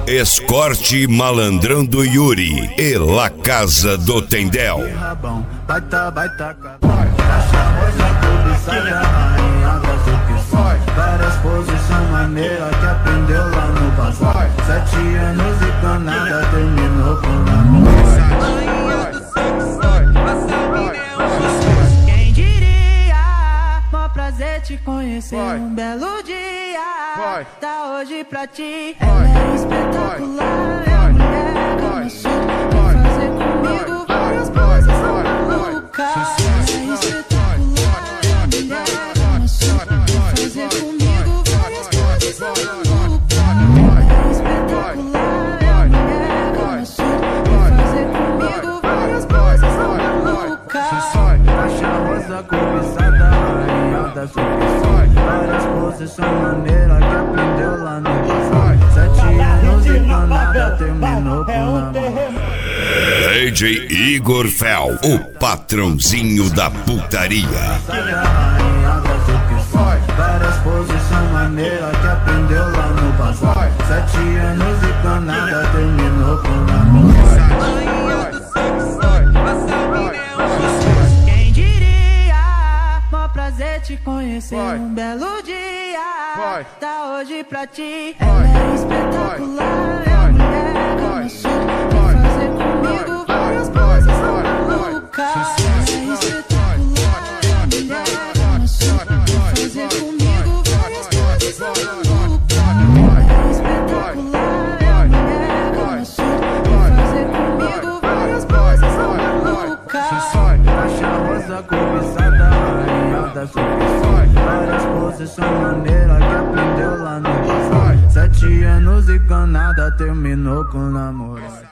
Escorte Malandrão do Yuri e La Casa do Tendel. Várias posições maneiras que aprendeu lá no passado. 7 anos e canada terminou com quem diria, mó prazer te conhecer. Um belo dia, tá hoje pra ti. Ela é espetacular, é a mulher Kama Sutra. Vai fazer comigo várias poses malucas. É espetacular, é a mulher Kama Sutra. Vai fazer comigo várias poses malucas. É espetacular, é a mulher Kama Sutra. Vai fazer comigo várias poses malucas. Caixa rosa cobiçada, rainha das opções. Várias posições maneiras que aprendeu lá no passado. 7 anos e canada terminou com namoro. DJ Igor Fel, o patrãozinho da putaria. Rainha das opções. Várias posições maneiras que aprendeu lá no passado. 7 anos e canada terminou com namoro. Quem diria, mó prazer te conhecer. Um belo dia, tá hoje pra ti. Ela é espetacular, é a mulher Kama Sutra. Vai fazer comigo várias poses malucas. É espetacular, é a mulher Kama Sutra. Vai fazer comigo várias poses malucas. É espetacular, é a mulher Kama Sutra. Vai fazer comigo várias poses malucas. Caixa rosa cobiçada, rainha das opções. Várias posições maneiras que aprendeu lá no passado. 7 anos e canada terminou com namoro.